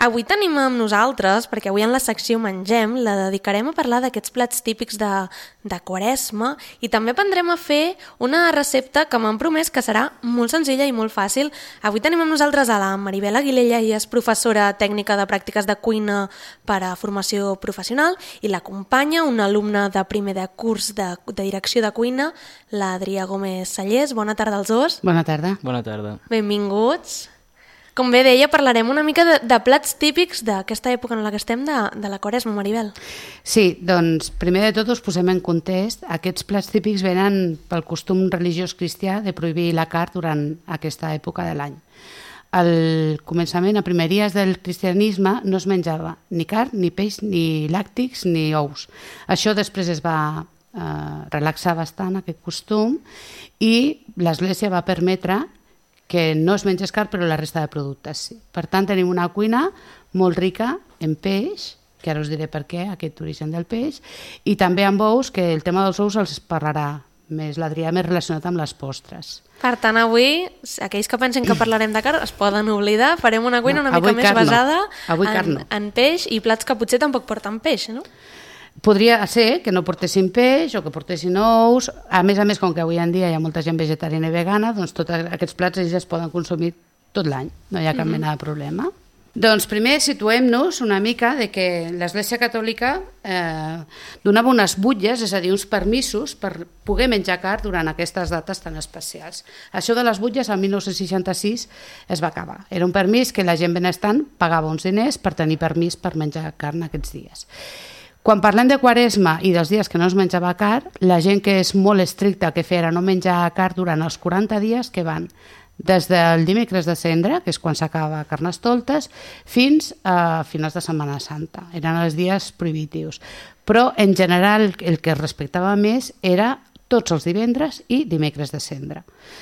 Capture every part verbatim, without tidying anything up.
Avui tenim amb nosaltres, perquè avui en la secció Mengem la dedicarem a parlar d'aquests plats típics de, de Quaresma i també aprendrem a fer una recepta que m'han promès que serà molt senzilla i molt fàcil. Avui tenim amb nosaltres a la Maribel Aguilella, i és professora tècnica de pràctiques de cuina per a formació professional, i l'acompanya una alumna de primer de curs de, de direcció de cuina, l'Adrià Gómez Sallés. Bona tarda als dos. Bona tarda. Bona tarda. Benvinguts. Com bé deia, parlarem una mica de, de plats típics d'aquesta època en la que estem, de, de la Quaresma, Maribel. Sí, doncs primer de tot us posem en context. Aquests plats típics venen pel costum religiós cristià de prohibir la carn durant aquesta època de l'any. Al començament, a primeries del cristianisme, no es menjava ni carn, ni peix, ni làctics, ni ous. Això després es va eh, relaxar bastant, aquest costum, i l'Església va permetre que no es mengés carn, però la resta de productes sí. Per tant, tenim una cuina molt rica en peix, que ara us diré per què, aquest origen del peix, i també amb ous, que el tema dels ous els parlarà més l'Adrià, més relacionat amb les postres. Per tant, avui, aquells que pensen que parlarem de carn es poden oblidar, farem una cuina una no, mica més basada no. en, no. en peix, i plats que potser tampoc porten peix, no? Podria ser que no portessin peix o que portessin ous. A més a més, com que avui en dia hi ha molta gent vegetariana i vegana, doncs tots aquests plats ells es poden consumir tot l'any, no hi ha cap mm-hmm. mena de problema. Doncs primer situem-nos una mica de que l'Església Catòlica eh, donava unes butlles, és a dir, uns permisos per poder menjar carn durant aquestes dates tan especials. Això de les butlles el dinou seixanta-sis es va acabar. Era un permís que la gent benestant pagava uns diners per tenir permís per menjar carn aquests dies. Quan parlem de Quaresma i dels dies que no es menjava carn, la gent que és molt estricta que feia no menjar carn durant els quaranta dies que van des del dimecres de Cendra, que és quan s'acaba Carnestoltes, fins a finals de Setmana Santa. Eren els dies prohibitius. Però, en general, el que es respectava més era tots els divendres i dimecres de Cendra.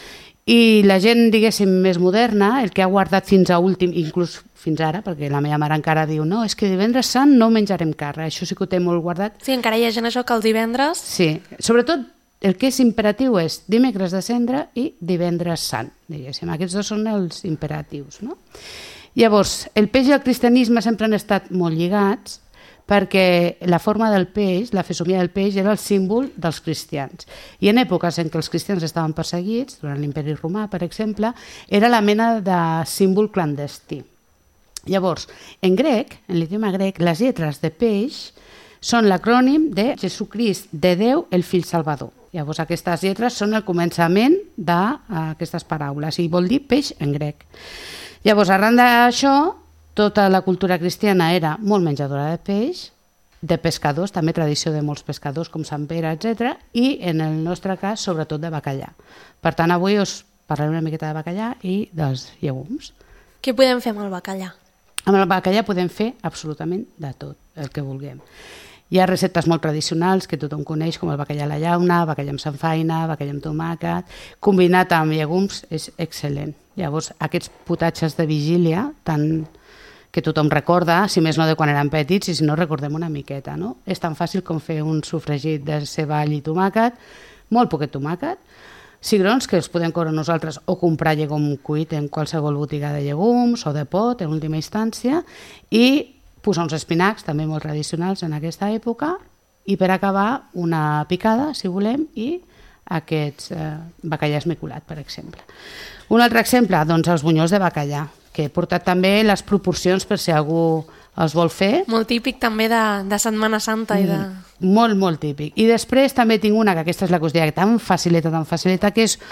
I la gent, diguéssim, més moderna, el que ha guardat fins a últim, inclús fins ara, perquè la meva mare encara diu no, és que divendres sant no menjarem carn, això sí que ho té molt guardat. Sí, encara hi ha gent això que els divendres... Sí, sobretot el que és imperatiu és dimecres de Cendra i divendres sant, diguéssim. Aquests dos són els imperatius, no? Llavors, el peix i el cristianisme sempre han estat molt lligats, perquè la forma del peix, la fesomia del peix, era el símbol dels cristians. I en èpoques en què els cristians estaven perseguits, durant l'imperi romà, per exemple, era la mena de símbol clandestí. Llavors, en grec, en l'idioma grec, les lletres de peix són l'acrònim de Jesucrist, de Déu, el fill salvador. Llavors, aquestes lletres són el començament d'aquestes paraules i vol dir peix en grec. Llavors, arran d'això, tota la cultura cristiana era molt menjadora de peix, de pescadors, també tradició de molts pescadors com Sant Pere, etcètera, i en el nostre cas, sobretot de bacallà. Per tant, avui us parlaré una miqueta de bacallà i dels llegums. Què podem fer amb el bacallà? Amb el bacallà podem fer absolutament de tot, el que vulguem. Hi ha receptes molt tradicionals que tothom coneix, com el bacallà a la llauna, bacallà amb samfaina, bacallà amb tomàquet. Combinat amb llegums és excel·lent. Llavors, aquests potatges de vigília, tan que tothom recorda, si més no de quan eren petits, i si no recordem una miqueta, no? És tan fàcil com fer un sofregit de ceball i tomàquet, molt poquet tomàquet, cigrons que els podem córrer nosaltres o comprar llegum cuit en qualsevol botiga de llegums o de pot, en última instància, i posar uns espinacs, també molt tradicionals en aquesta època, i per acabar una picada, si volem, i aquests eh, bacallà esmicolat, per exemple. Un altre exemple, doncs els bunyols de bacallà, que he portat també les proporcions per si algú els vol fer. Molt típic també de, de Setmana Santa. I de... Mm, molt, molt típic. I després també tinc una, que aquesta és la que us deia, tan facileta, tan facileta, que és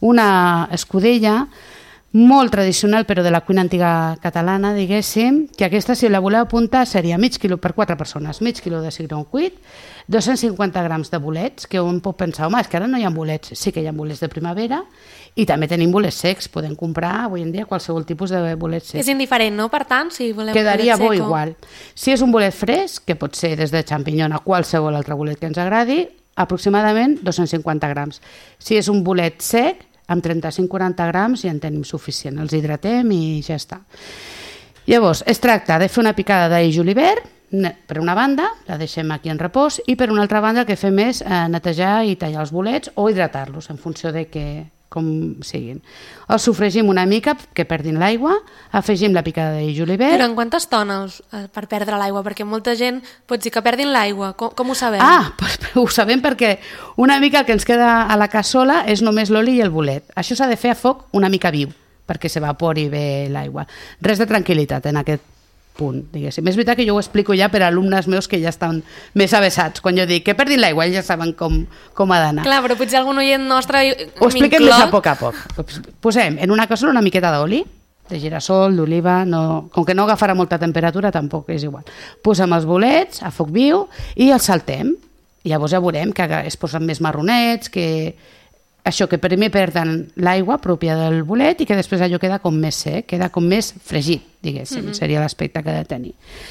una escudella molt tradicional, però de la cuina antiga catalana, diguéssim, que aquesta, si la voleu apuntar, seria mig quilo per quatre persones, mig quilo de cigró cuit, dos-cents cinquanta grams de bolets, que un pot pensar, home, és que ara no hi ha bolets. Sí que hi ha bolets de primavera, i també tenim bolets secs, podem comprar avui en dia qualsevol tipus de bolets secs. És indiferent, no? Per tant, si volem quedaria bolet bo seco. Igual. Si és un bolet fresc, que pot ser des de xampinyón a qualsevol altre bolet que ens agradi, aproximadament dos-cents cinquanta grams. Si és un bolet sec, amb trenta-cinc a quaranta grams ja en tenim suficient. Els hidratem i ja està. Llavors, es tracta de fer una picada d'ail julivert, per una banda, la deixem aquí en repòs, i per una altra banda el que fem és eh, netejar i tallar els bolets o hidratar-los en funció de què, com siguin. Els sofregim una mica, que perdin l'aigua, afegim la picada de julivert. Però en quanta estona els, eh, per perdre l'aigua? Perquè molta gent pot dir que perdin l'aigua. Com, com ho sabem? Ah, pues, ho sabem perquè una mica el que ens queda a la cassola és només l'oli i el bolet. Això s'ha de fer a foc una mica viu, perquè s'evapori bé l'aigua. Res de tranquil·litat en aquest punt, diguéssim. És veritat que jo ho explico ja per a alumnes meus que ja estan més avesats. Quan jo dic que perdin l'aigua, ells ja saben com, com ha d'anar. Clar, però potser algun oient nostre ho expliquem més a poc a poc. Posem en una cassola una miqueta d'oli, de girassol, d'oliva, no... com que no agafarà molta temperatura tampoc és igual. Posem els bolets a foc viu i els saltem. I llavors ja veurem que es posen més marronets, que això, que primer perden l'aigua pròpia del bolet i que després allò queda com més sec, queda com més fregit, diguéssim, mm-hmm. seria l'aspecte que ha de tenir.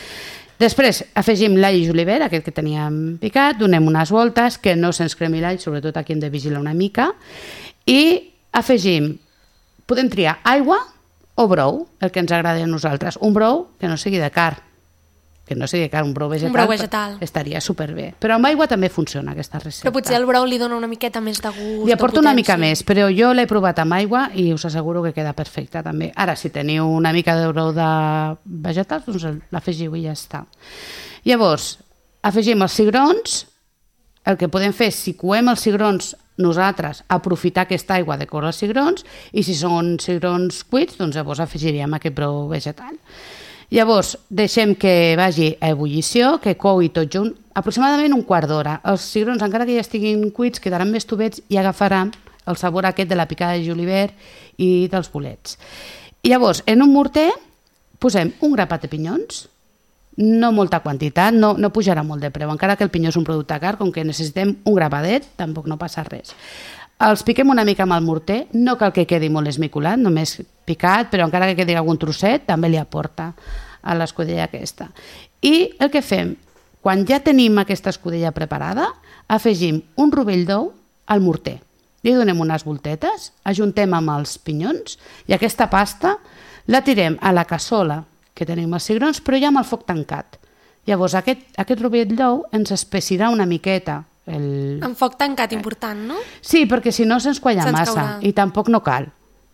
Després afegim l'all i julivert, aquest que teníem picat, donem unes voltes, que no se'ns cremi l'all, sobretot aquí hem de vigilar una mica, i afegim, podem triar aigua o brou, el que ens agrada a nosaltres. Un brou que no sigui de carn, que no sigui car, un brou vegetal, un brou vegetal. Estaria superbé. Però amb aigua també funciona aquesta recepta. Però potser el brou li dona una miqueta més de gust. Li aporta una mica més, però jo l'he provat amb aigua i us asseguro que queda perfecte també. Ara, si teniu una mica de brou de vegetals, doncs l'afegiu i ja està. Llavors, afegim els cigrons. El que podem fer, si coem els cigrons nosaltres, aprofitar aquesta aigua de córrer els cigrons, i si són cigrons cuits, doncs llavors afegiríem aquest brou vegetal. Llavors, deixem que vagi a ebullició, que coui tot junt, aproximadament un quart d'hora. Els cigrons, encara que ja estiguin cuits, quedaran més tubets i agafaran el sabor aquest de la picada de julivert i dels bolets. I llavors, en un morter, posem un grapat de pinyons, no molta quantitat, no, no pujarà molt de preu, encara que el pinyó és un producte car, com que necessitem un grapadet, tampoc no passa res. Els piquem una mica amb el morter, no cal que quedi molt esmicolat, només picat, però encara que quedi algun trosset també li aporta a l'escudella aquesta. I el que fem, quan ja tenim aquesta escudella preparada, afegim un rovell d'ou al morter. Li donem unes voltetes, ajuntem amb els pinyons i aquesta pasta la tirem a la cassola que tenim els cigrons, però ja amb el foc tancat. Llavors aquest, aquest rovell d'ou ens espessirà una miqueta. El... En foc tancat, important, no? Sí, perquè si no se'ns qualla se'ns massa caurà. I tampoc no cal.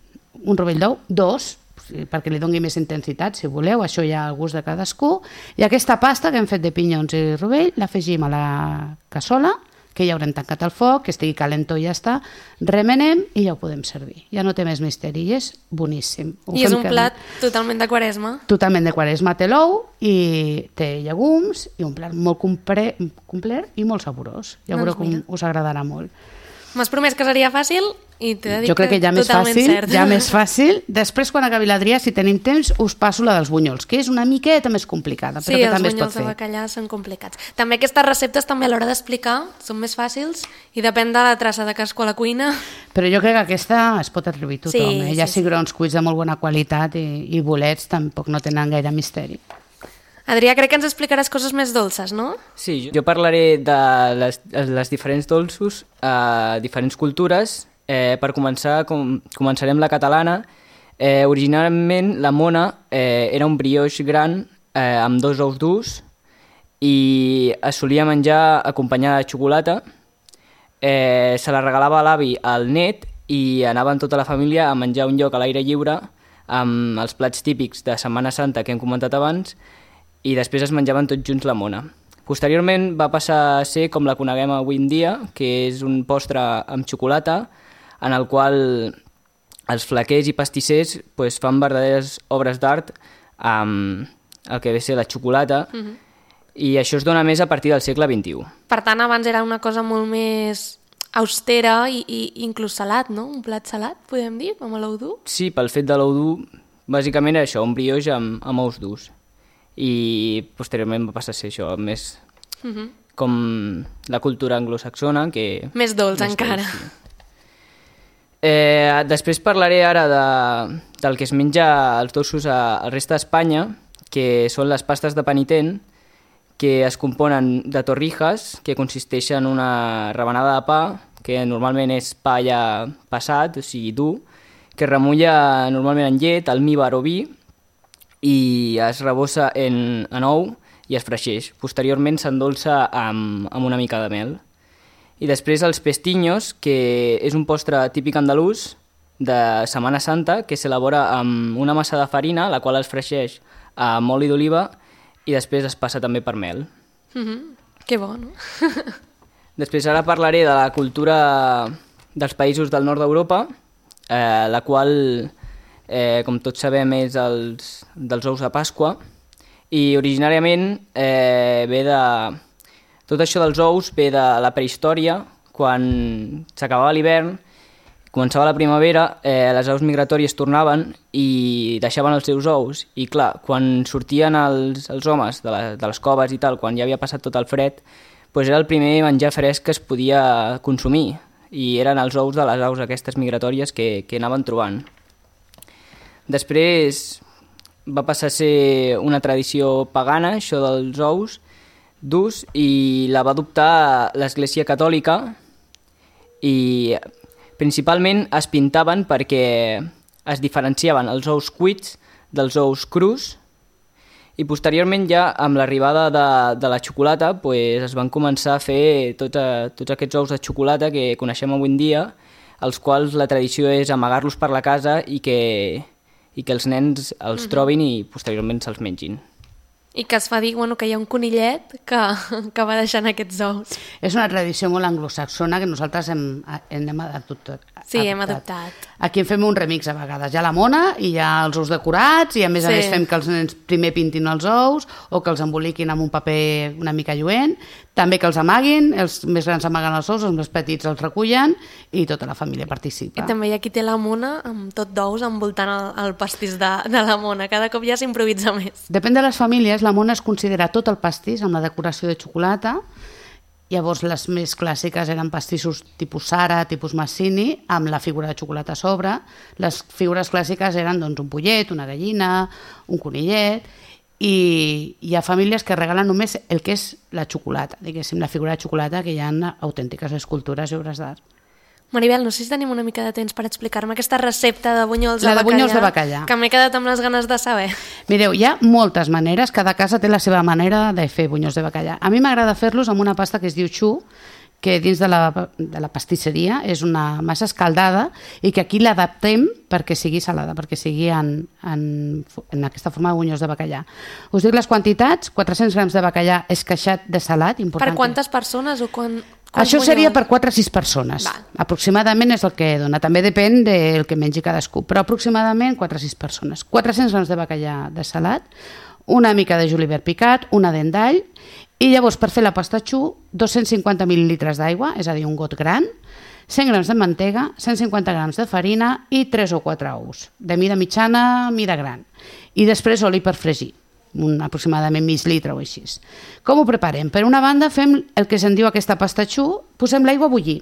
Un rovell d'ou, dos, perquè li doni més intensitat, si voleu, això ja al gust de cadascú. I aquesta pasta que hem fet de pinyons i rovell l'afegim a la cassola, que ja haurem tancat el foc, que estigui calentó i ja està, remenem i ja ho podem servir. Ja no té més misteri i és boníssim. Ho I és un que... plat totalment de quaresma. Totalment de quaresma. Té l'ou i té llegums i un plat molt complet, complet i molt saborós. Ja veureu com us agradarà molt. M'has promès que seria fàcil i t'he de dir jo crec que ja més fàcil, cert. ja més fàcil. Després, quan acabi l'Adrià, si tenim temps, us passo la dels bunyols, que és una miqueta més complicada, però sí, que també es pot fer. Sí, els bunyols de bacallà són complicats. També aquestes receptes també a l'hora d'explicar són més fàcils i depèn de la traça de casco a la cuina. Però jo crec que aquesta es pot atribuir tothom. Sí, eh? Hi ha sí, cigrons cuits de molt bona qualitat i, i bolets tampoc no tenen gaire misteri. Adrià, crec que ens explicaràs coses més dolces, no? Sí, jo parlaré de les, les diferents dolços a diferents cultures. Eh, per començar, com, començarem la catalana. Eh, originalment, la mona eh, era un brioix gran eh, amb dos ous durs i es solia menjar acompanyada de xocolata. Eh, se la regalava a l'avi al net i anaven tota la família a menjar un lloc a l'aire lliure amb els plats típics de Setmana Santa que hem comentat abans, i després es menjaven tots junts la mona. Posteriorment va passar a ser com la coneguem avui en dia, que és un postre amb xocolata, en el qual els flaquers i pastissers pues, fan verdaderes obres d'art amb el que ve a ser la xocolata, uh-huh. i això es dona més a partir del segle vint-i-u. Per tant, abans era una cosa molt més austera i, i inclús salat, no? Un plat salat, podem dir, amb l'ou dur? Sí, pel fet de l'ou dur, bàsicament era això, un brioix amb, amb ous durs. I posteriorment va passar a ser això, més uh-huh. com la cultura anglosaxona, que... Més dolç més encara. Dolç, sí. eh, després parlaré ara de, del que es menja els dolços a, al resta d'Espanya, que són les pastes de penitent, que es componen de torrijas, que consisteixen en una rebenada de pa, que normalment és pa ja passat, o sigui dur, que es remulla normalment en llet, almívar o vi, i es rebossa en, en ou i es freixeix. Posteriorment s'endolça amb, amb una mica de mel. I després els pestiños, que és un postre típic andalús de Setmana Santa, que s'elabora amb una massa de farina, la qual es freixeix amb oli d'oliva i després es passa també per mel. Mm-hmm. Que bo, no? Després ara parlaré de la cultura dels països del nord d'Europa, eh, la qual, eh, com tots sabem, és els, dels ous de Pasqua, i originàriament eh, ve de... Tot això dels ous ve de la prehistòria, quan s'acabava l'hivern, començava la primavera, eh, les aus migratòries tornaven i deixaven els seus ous. I clar, quan sortien els, els homes de, la, de les coves i tal, quan ja havia passat tot el fred, doncs era el primer menjar fresc que es podia consumir. I eren els ous de les aus aquestes migratòries que, que anaven trobant. Després va passar a ser una tradició pagana, això dels ous d'ús, i la va adoptar l'Església Catòlica, i principalment es pintaven perquè es diferenciaven els ous cuits dels ous crus, i posteriorment ja amb l'arribada de, de la xocolata pues, es van començar a fer tots, a, tots aquests ous de xocolata que coneixem avui en dia, els quals la tradició és amagar-los per la casa i que, i que els nens els trobin i posteriorment se'ls mengin. I que es fa dir bueno, que hi ha un conillet que, que va deixant aquests ous. És una tradició molt anglosaxona que nosaltres hem, hem adoptat. Sí, hem adoptat. Aquí en fem un remix a vegades. Hi ha la mona i hi ha els ous decorats i a més sí. a més fem que els nens primer pintin els ous o que els emboliquin amb un paper una mica lluent. També que els amaguin, els més grans amaguen els ous, els més petits els recullen i tota la família participa. I també hi ha qui té la mona amb tot d'ous envoltant el, el pastís de, de la mona. Cada cop ja s'improvisa més. Depèn de les famílies, la mona es considera tot el pastís amb la decoració de xocolata. Llavors les més clàssiques eren pastissos tipus Sara, tipus Massini, amb la figura de xocolata a sobre. Les figures clàssiques eren doncs, un pollet, una gallina, un conillet, i hi ha famílies que regalen només el que és la xocolata, diguéssim, la figura de xocolata, que hi ha autèntiques escultures i obres d'art. Maribel, no sé si tenim una mica de temps per explicar-me aquesta recepta de bunyols de bacallà. La de bunyols de bacallà. Que m'he quedat amb les ganes de saber. Mireu, hi ha moltes maneres, cada casa té la seva manera de fer bunyols de bacallà. A mi m'agrada fer-los amb una pasta que es diu xu, que dins de la, de la pastisseria és una massa escaldada i que aquí l'adaptem perquè sigui salada, perquè sigui en, en, en aquesta forma de bunyols de bacallà. Us dic les quantitats: quatre-cents grams de bacallà esqueixat de salat. Important. Per quantes persones o quan... Això seria per quatre o sis persones. Val. Aproximadament és el que dona. També depèn del que mengi cadascú, però aproximadament quatre o sis persones. quatre-cents grams de bacallà de salat, una mica de julivert picat, una dent d'all, i llavors per fer la pasta xu, dos-cents cinquanta mil·lilitres d'aigua, és a dir, un got gran, cent grams de mantega, cent cinquanta grams de farina i tres o quatre ous, de mida mitjana, mida gran. I després oli per fregir, un aproximadament mig litre o així. Com ho preparem? Per una banda fem el que se'n diu aquesta pasta xu, posem l'aigua a bullir,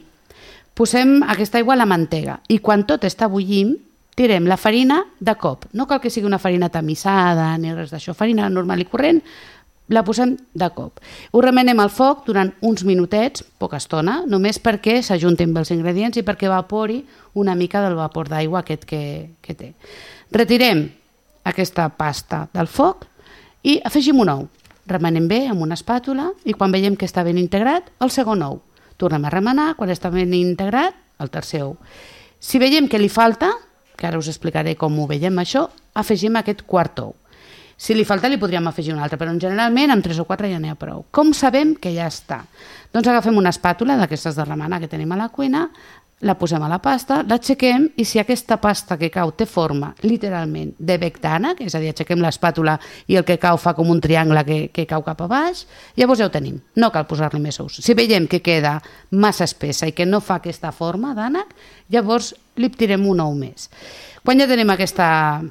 posem aquesta aigua a la mantega i quan tot està bullint tirem la farina de cop. No cal que sigui una farina tamissada ni res d'això, farina normal i corrent, la posem de cop. Ho remenem al foc durant uns minutets, poca estona, només perquè s'ajuntin bé els ingredients i perquè evapori una mica del vapor d'aigua aquest que, que té. Retirem aquesta pasta del foc i afegim un ou. Remenem bé amb una espàtula i quan veiem que està ben integrat, el segon ou. Tornem a remenar, quan està ben integrat, el tercer ou. Si veiem que li falta, que ara us explicaré com ho veiem això, afegim aquest quart ou. Si li falta li podríem afegir un altre, però generalment amb tres o quatre ja n'hi ha prou. Com sabem que ja està? Doncs agafem una espàtula d'aquestes de remenar que tenim a la cuina, la posem a la pasta, l'aixequem i si aquesta pasta que cau té forma, literalment, de bec d'ànec, és a dir, aixequem l'espàtula i el que cau fa com un triangle que, que cau cap a baix, llavors ja ho tenim. No cal posar-li més ous. Si veiem que queda massa espessa i que no fa aquesta forma d'ànec, llavors li tirem un ou més. Quan ja tenim aquesta,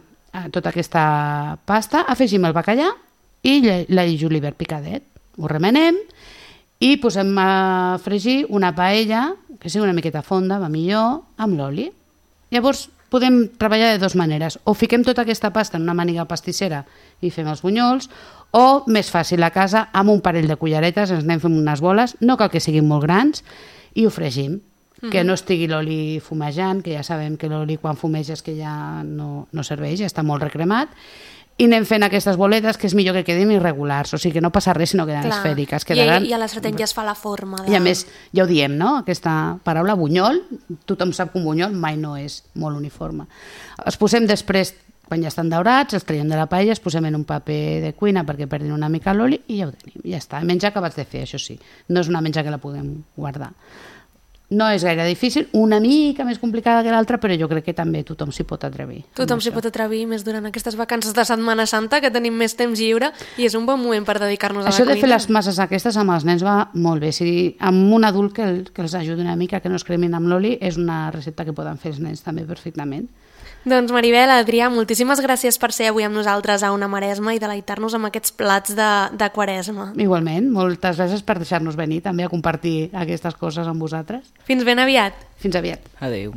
tota aquesta pasta, afegim el bacallà i l'all julivert picadet. Ho remenem i posem a fregir una paella que sigui una miqueta fonda, va millor, amb l'oli. Llavors podem treballar de dues maneres. O fiquem tota aquesta pasta en una màniga pastissera i fem els bunyols, o més fàcil a casa, amb un parell de culleretes, ens anem fent unes boles, no cal que siguin molt grans, i ho fregim. Mm-hmm. Que no estigui l'oli fumejant, que ja sabem que l'oli quan fumeja és que ja no, no serveix, ja està molt recremat. i anem fent aquestes boletes, que és millor que quedin irregulars, o sigui que no passa res si no queden Clar. esfèriques. I, Quedaran... I a les sartén ja es fa la forma. De... I a més, ja ho diem, no? Aquesta paraula bunyol, tothom sap que un bunyol mai no és molt uniforme. Els posem després, quan ja estan daurats, els traiem de la paella, els posem en un paper de cuina perquè perdin una mica l'oli i ja ho tenim, ja està. Menjar acabats de fer, això sí. No és una menjar que la puguem guardar. No és gaire difícil, una mica més complicada que l'altra, però jo crec que també tothom s'hi pot atrevir. Tothom s'hi pot atrevir més durant aquestes vacances de Setmana Santa, que tenim més temps lliure, i és un bon moment per dedicar-nos a la Això cuina. de fer les masses aquestes amb els nens va molt bé. Si amb un adult que, el, que els ajudi una mica, que no es cremin amb l'oli, és una recepta que poden fer els nens també perfectament. Doncs Maribel, Adrià, moltíssimes gràcies per ser avui amb nosaltres a Ona Maresma i deleitar-nos amb aquests plats de, de Quaresma. Igualment, moltes gràcies per deixar-nos venir també a compartir aquestes coses amb vosaltres. Fins ben aviat. Fins aviat. Adéu.